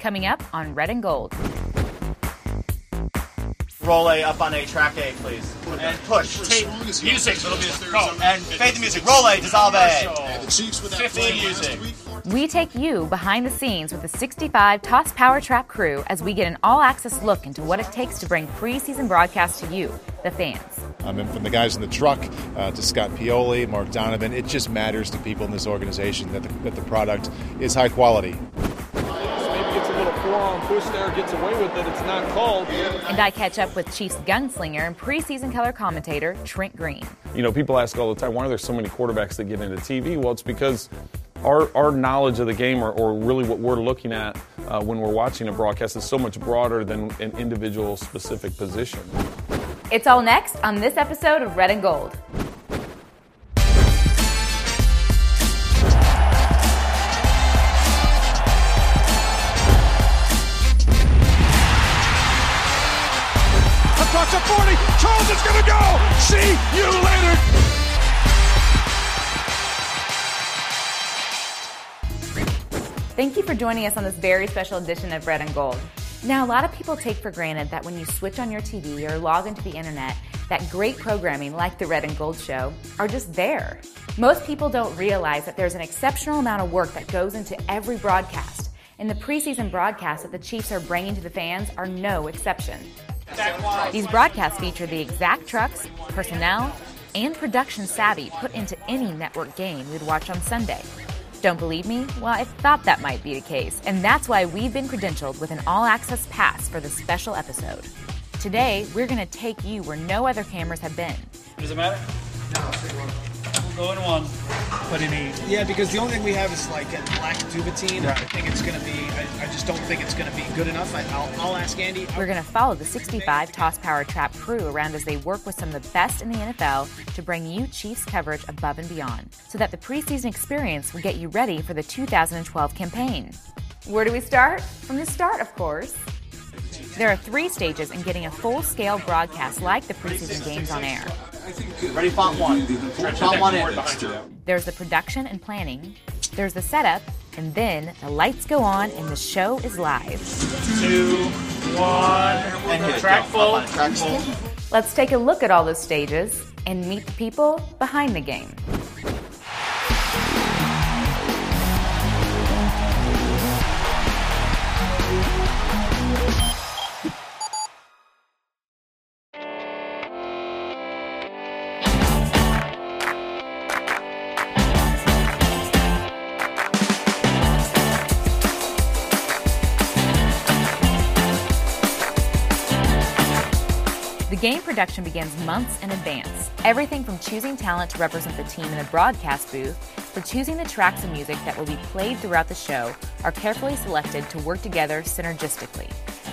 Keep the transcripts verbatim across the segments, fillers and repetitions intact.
coming up on Red and Gold. Roll A up on A, track A, please. And push. Tape. Music. Go. And fade the music. Roll A, dissolve A. fifty music. We take you behind the scenes with the sixty-five Toss Power Trap crew as we get an all-access look into what it takes to bring preseason broadcast to you, the fans. I mean, from the guys in the truck uh, to Scott Pioli, Mark Donovan, it just matters to people in this organization that the, that the product is high quality. Maybe gets a little forearm push there, gets away with it, it's not called. And I catch up with Chiefs gunslinger and preseason color commentator Trent Green. You know, people ask all the time, why are there so many quarterbacks that get into T V? Well, it's because Our, our knowledge of the game, or, or really what we're looking at uh, when we're watching a broadcast, is so much broader than an individual specific position. It's all next on this episode of Red and Gold. Across the forty, Charles is going to go! See you later! Thank you for joining us on this very special edition of Red and Gold. Now, a lot of people take for granted that when you switch on your T V or log into the internet, that great programming like the Red and Gold show are just there. Most people don't realize that there's an exceptional amount of work that goes into every broadcast, and the preseason broadcasts that the Chiefs are bringing to the fans are no exception. These broadcasts feature the exact trucks, personnel, and production savvy put into any network game we'd watch on Sunday. Don't believe me? Well, I thought that might be the case, and that's why we've been credentialed with an all-access pass for this special episode. Today, we're going to take you where no other cameras have been. Does it matter? No. We'll go in one. What do you need? Yeah, because the only thing we have is like a black Duvetine. Right. I think it's going to be, I, I just don't think it's going to be good enough. I, I'll, I'll ask Andy. We're going to follow the sixty-five Toss Power Trap crew around as they work with some of the best in the N F L to bring you Chiefs coverage above and beyond, so that the preseason experience will get you ready for the two thousand twelve campaign. Where do we start? From the start, of course. There are three stages in getting a full-scale broadcast like the preseason games on air. Ready, font one. Font one in. There's the production and planning. There's the setup. And then the lights go on and the show is live. Two, one, and hit track full. Track full. Let's take a look at all those stages and meet the people behind the game. Game production begins months in advance. Everything from choosing talent to represent the team in the broadcast booth to choosing the tracks of music that will be played throughout the show are carefully selected to work together synergistically.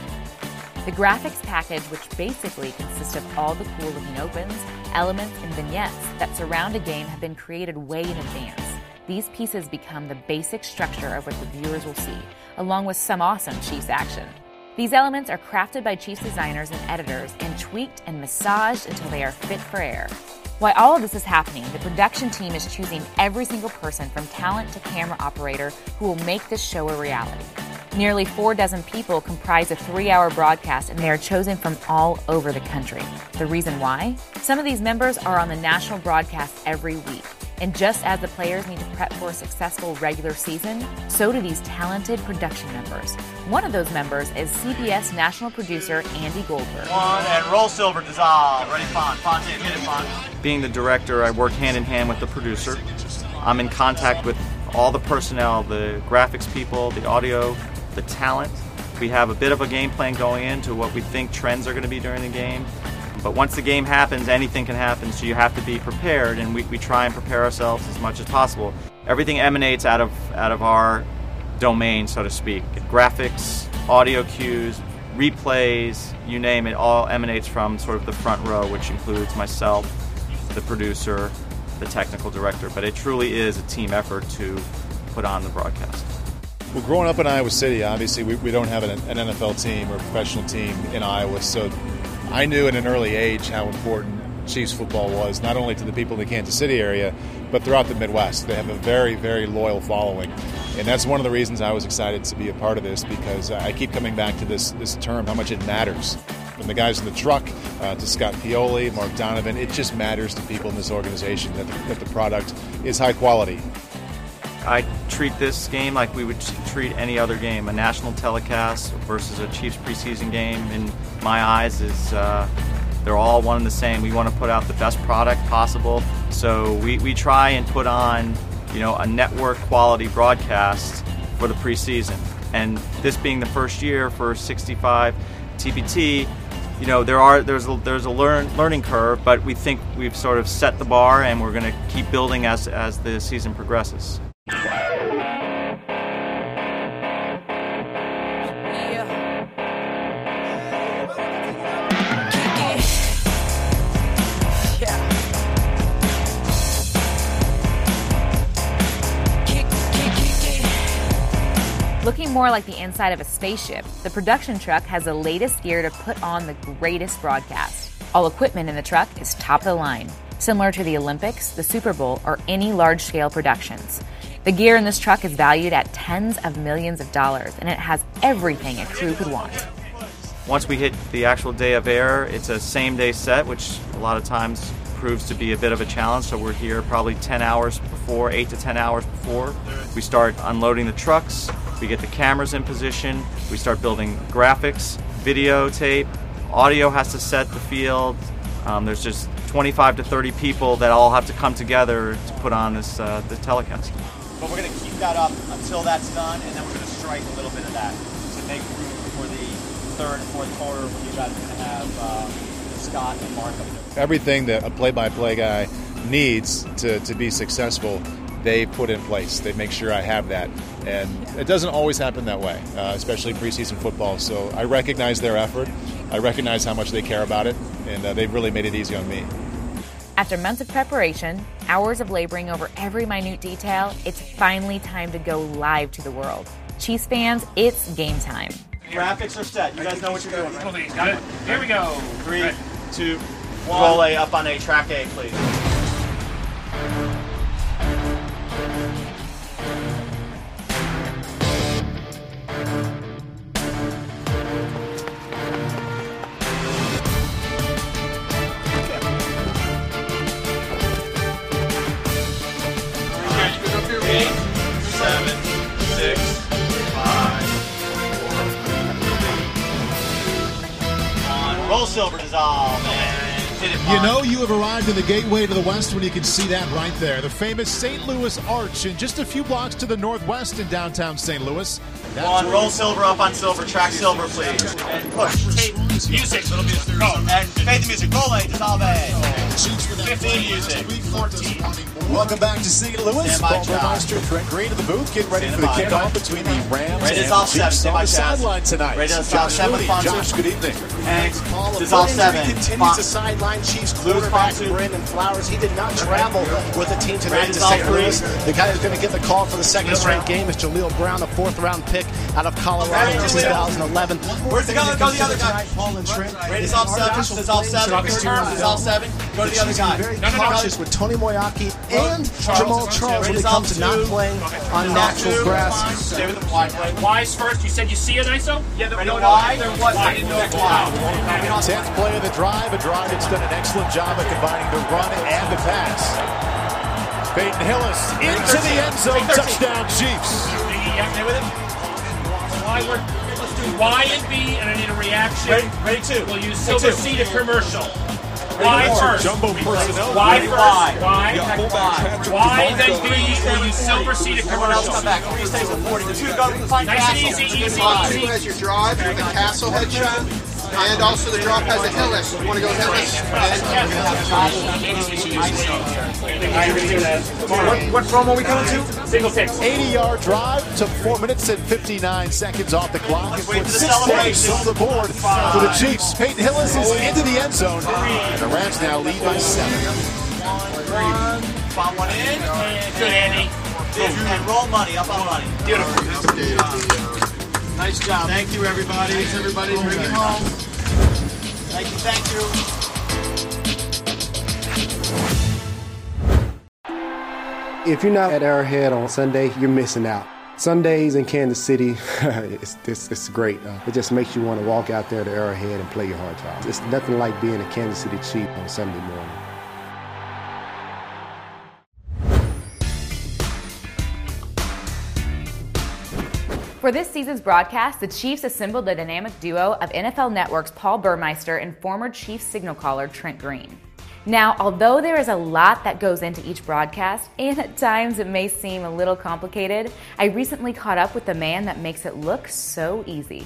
The graphics package, which basically consists of all the cool-looking opens, elements, and vignettes that surround a game, have been created way in advance. These pieces become the basic structure of what the viewers will see, along with some awesome Chiefs action. These elements are crafted by Chiefs designers and editors and tweaked and massaged until they are fit for air. While all of this is happening, the production team is choosing every single person from talent to camera operator who will make this show a reality. Nearly four dozen people comprise a three-hour broadcast, and they are chosen from all over the country. The reason why? Some of these members are on the national broadcast every week. And just as the players need to prep for a successful regular season, so do these talented production members. One of those members is C B S national producer Andy Goldberg. One, and roll silver, dissolve. Ready, font. Font in, hit it, font. Being the director, I work hand in hand with the producer. I'm in contact with all the personnel, the graphics people, the audio, the talent. We have a bit of a game plan going into what we think trends are going to be during the game. But once the game happens, anything can happen, so you have to be prepared, and we, we try and prepare ourselves as much as possible. Everything emanates out of out of our domain, so to speak. Graphics, audio cues, replays, you name it, all emanates from sort of the front row, which includes myself, the producer, the technical director. But it truly is a team effort to put on the broadcast. Well, growing up in Iowa City, obviously we, we don't have an, an N F L team or a professional team in Iowa, so I knew at an early age how important Chiefs football was, not only to the people in the Kansas City area, but throughout the Midwest. They have a very, very loyal following. And that's one of the reasons I was excited to be a part of this, because I keep coming back to this, this term, how much it matters. From the guys in the truck uh, to Scott Pioli, Mark Donovan, it just matters to people in this organization that the, that the product is high quality. I treat this game like we would treat any other game. A national telecast versus a Chiefs preseason game, in my eyes, is uh, they're all one and the same. We want to put out the best product possible, so we, we try and put on, you know, a network quality broadcast for the preseason. And this being the first year for sixty-five T P T, you know, there are there's a, there's a learn, learning curve, but we think we've sort of set the bar, and we're going to keep building as as the season progresses. Looking more like the inside of a spaceship, the production truck has the latest gear to put on the greatest broadcast. All equipment in the truck is top of the line, similar to the Olympics, the Super Bowl, or any large-scale productions. The gear in this truck is valued at tens of millions of dollars, and it has everything a crew could want. Once we hit the actual day of air, it's a same-day set, which a lot of times proves to be a bit of a challenge, so we're here probably ten hours before, eight to ten hours before. We start unloading the trucks, we get the cameras in position, we start building graphics, videotape, audio has to set the field. Um, there's just twenty-five to thirty people that all have to come together to put on this uh, the telecast. But we're going to keep that up until that's done, and then we're going to strike a little bit of that to make room for the third and fourth quarter when you guys are going to have uh, Scott and Mark up there. Everything that a play-by-play guy needs to, to be successful, they put in place. They make sure I have that. And it doesn't always happen that way, uh, especially preseason football. So I recognize their effort. I recognize how much they care about it, and uh, they've really made it easy on me. After months of preparation, hours of laboring over every minute detail, it's finally time to go live to the world. Chiefs fans, it's game time. Graphics are set. You guys know what you're doing, right? Got it. Here we go. Three, right. two, one. Roll A up on A, track A, please. Eight, seven, six, five, four, three, one. Roll silver dissolve and hit it. You know you have arrived in the gateway to the west when you can see that right there. The famous Saint Louis Arch, and just a few blocks to the northwest in downtown Saint Louis. One, roll silver up on silver, track silver, please. And push, tape, music, go, and fade the music. Roll A, dissolve A. fifteen music, fourteen. Welcome back to Saint Louis. Paul Burmeister, Trent Green in the booth, getting ready for the kickoff between the Rams and the Chiefs on the sideline tonight. Ready to dissolve seven, Josh, good evening. And dissolve seven. Continues to sideline Chiefs quarterback Brandon Flowers. He did not travel with the team tonight to Saint Louis. The guy who's going to get the call for the second straight game is Jaleel Brown, a fourth round pick out of Colorado in two thousand eleven. Where's the guy? Go to the other guy. Paul and Trent. Ready to dissolve seven. Dissolve seven. Dissolve seven. Go to the other guy. Very cautious with Tony Moyaki and Jamal Charles when it comes to not playing on natural grass. Wise first. You said you see it, I S O? Yeah, there no wide. There was. I didn't know why. Tenth play of the drive, a drive that's done an excellent job of combining the run and the pass. Peyton Hillis into the end zone, touchdown Chiefs. Stay with him. Y, we're, let's do Y and B, and I need a reaction. Ready, ready two. We'll use Silver Seed commercial. Y first. Jumbo personnel. Y first. Y. Y. Y, then B. We'll use Silver Seed Everyone else come commercial. back. Three stays with forty. The two go find Nice and Castle. easy, easy, Five. easy. As your drive, the Castle headshot, and also the drop has a Hillis. You want to go Hillis? What, what promo are we coming to? Single six. eighty-yard drive, took four minutes and fifty-nine seconds off the clock. Let's And wait put for the six points celebration. on the board for the Chiefs. Peyton Hillis is into the end zone, and the Rams now lead by seven. Spot one in. Good, Andy. And roll money up on money. Beautiful. Nice job. Thank you, everybody. Thanks, everybody. Bring it home. Thank you. Thank you. If you're not at Arrowhead on Sunday, you're missing out. Sundays in Kansas City, it's, it's, it's great. Uh, it just makes you want to walk out there to Arrowhead and play your hearts out. It's nothing like being a Kansas City Chief on Sunday morning. For this season's broadcast, the Chiefs assembled a dynamic duo of N F L Network's Paul Burmeister and former Chiefs signal caller Trent Green. Now, although there is a lot that goes into each broadcast, and at times it may seem a little complicated, I recently caught up with the man that makes it look so easy.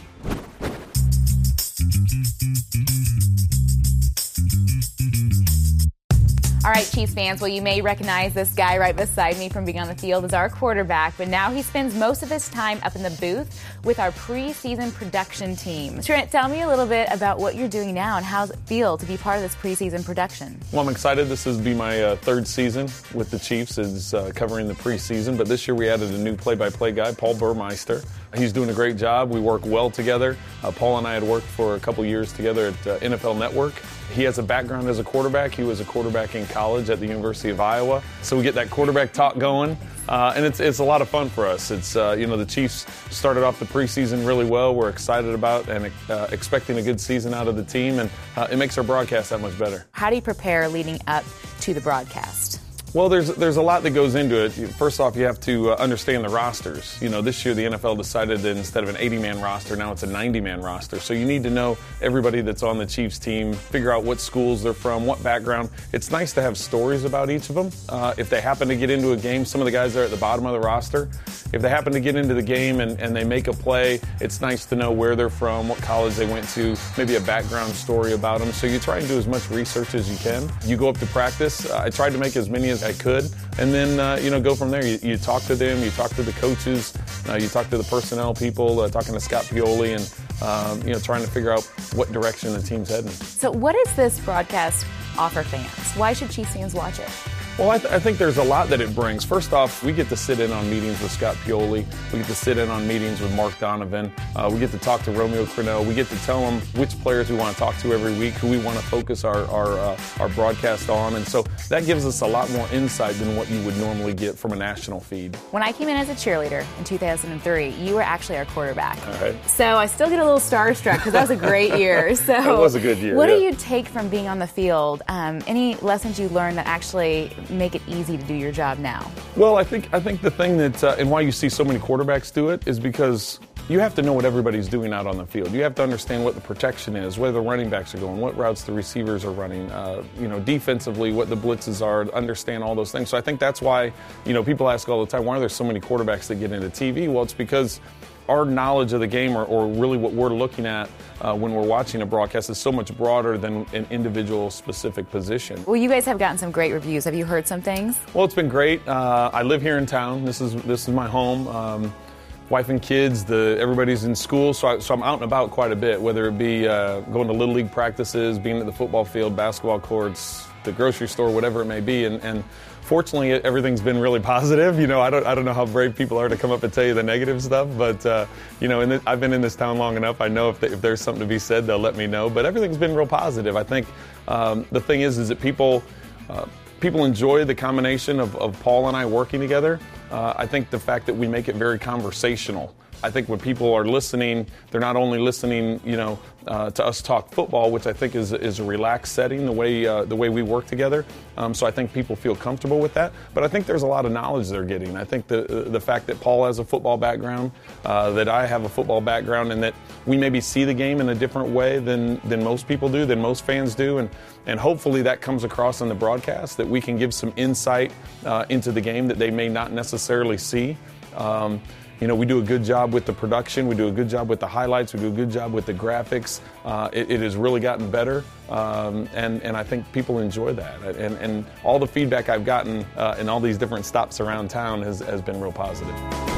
All right, Chiefs fans, well, you may recognize this guy right beside me from being on the field as our quarterback, but now he spends most of his time up in the booth with our preseason production team. Trent, tell me a little bit about what you're doing now and how does it feel to be part of this preseason production? Well, I'm excited. This will be my uh, third season with the Chiefs is uh, covering the preseason, but this year we added a new play-by-play guy, Paul Burmeister. He's doing a great job. We work well together. Uh, Paul and I had worked for a couple years together at uh, N F L Network. He has a background as a quarterback. He was a quarterback in college at the University of Iowa. So we get that quarterback talk going, uh, and it's it's a lot of fun for us. It's uh, you know the Chiefs started off the preseason really well. We're excited about and uh, expecting a good season out of the team, and uh, it makes our broadcast that much better. How do you prepare leading up to the broadcast? Well, there's there's a lot that goes into it. First off, you have to uh, understand the rosters. You know, this year the N F L decided that instead of an eighty-man roster, now it's a ninety-man roster. So you need to know everybody that's on the Chiefs team, figure out what schools they're from, what background. It's nice to have stories about each of them. Uh, if they happen to get into a game, some of the guys are at the bottom of the roster. If they happen to get into the game and, and they make a play, it's nice to know where they're from, what college they went to, maybe a background story about them. So you try and do as much research as you can. You go up to practice. Uh, I tried to make as many as I could, and then uh, you know go from there. You, you talk to them, you talk to the coaches, uh, you talk to the personnel people, uh, talking to Scott Pioli, and um, you know trying to figure out what direction the team's heading. So what does this broadcast offer fans? Why should Chiefs fans watch it? Well, I, th- I think there's a lot that it brings. First off, we get to sit in on meetings with Scott Pioli. We get to sit in on meetings with Mark Donovan. Uh, we get to talk to Romeo Crennel. We get to tell them which players we want to talk to every week, who we want to focus our our, uh, our broadcast on. And so that gives us a lot more insight than what you would normally get from a national feed. When I came in as a cheerleader in two thousand three, you were actually our quarterback. All right. So I still get a little starstruck because that was a great year. So it was a good year. What yeah. do you take from being on the field? Um, any lessons you learned that actually make it easy to do your job now? Well, I think I think the thing that uh, and why you see so many quarterbacks do it is because you have to know what everybody's doing out on the field. You have to understand what the protection is, where the running backs are going, what routes the receivers are running, uh, you know, defensively, what the blitzes are, understand all those things. So I think that's why, you know, people ask all the time, why are there so many quarterbacks that get into T V? Well, it's because our knowledge of the game, or, or really what we're looking at uh, when we're watching a broadcast, is so much broader than an individual specific position. Well, you guys have gotten some great reviews. Have you heard some things? Well, it's been great. Uh, I live here in town. This is this is my home. Um, wife and kids, the everybody's in school, so, I, so I'm out and about quite a bit, whether it be uh, going to Little League practices, being at the football field, basketball courts, the grocery store, whatever it may be, and, and fortunately, everything's been really positive. You know, I don't, I don't know how brave people are to come up and tell you the negative stuff, but uh, you know, in this, I've been in this town long enough. I know if, they, if there's something to be said, they'll let me know. But everything's been real positive. I think um, the thing is, is that people, uh, people enjoy the combination of, of Paul and I working together. Uh, I think the fact that we make it very conversational. I think when people are listening, they're not only listening, you know, uh, to us talk football, which I think is is a relaxed setting, the way uh, the way we work together. Um, so I think people feel comfortable with that. But I think there's a lot of knowledge they're getting. I think the the fact that Paul has a football background, uh, that I have a football background, and that we maybe see the game in a different way than than most people do, than most fans do, and and hopefully that comes across in the broadcast, that we can give some insight uh, into the game that they may not necessarily see. Um, You know, we do a good job with the production. We do a good job with the highlights. We do a good job with the graphics. Uh, it, it has really gotten better, um, and, and I think people enjoy that. And, and all the feedback I've gotten uh, in all these different stops around town has, has been real positive.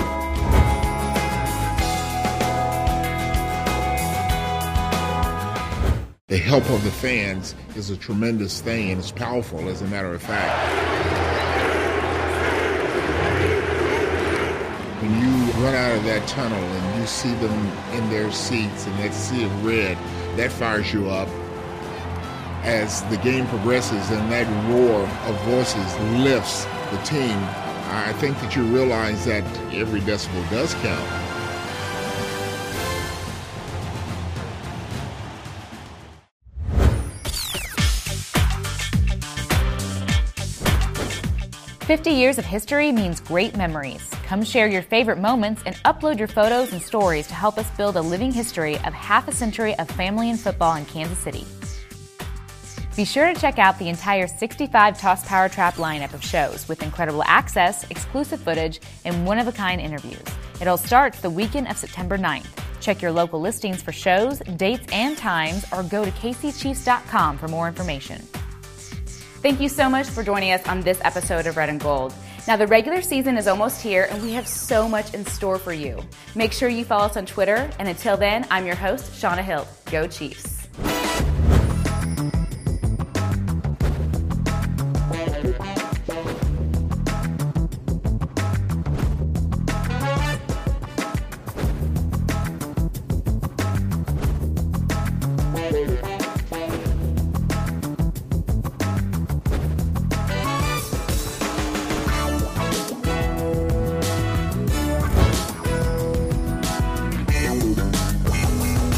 The help of the fans is a tremendous thing, and it's powerful, as a matter of fact. When you run out of that tunnel and you see them in their seats and that sea of red, that fires you up. As the game progresses and that roar of voices lifts the team, I think that you realize that every decibel does count. fifty years of history means great memories. Come share your favorite moments and upload your photos and stories to help us build a living history of half a century of family and football in Kansas City. Be sure to check out the entire sixty-five Toss Power Trap lineup of shows with incredible access, exclusive footage, and one-of-a-kind interviews. It all starts the weekend of September ninth. Check your local listings for shows, dates, and times, or go to K C Chiefs dot com for more information. Thank you so much for joining us on this episode of Red and Gold. Now, the regular season is almost here, and we have so much in store for you. Make sure you follow us on Twitter, and until then, I'm your host, Shauna Hilt. Go Chiefs.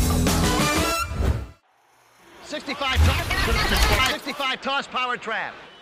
sixty-five Toss Power Trap.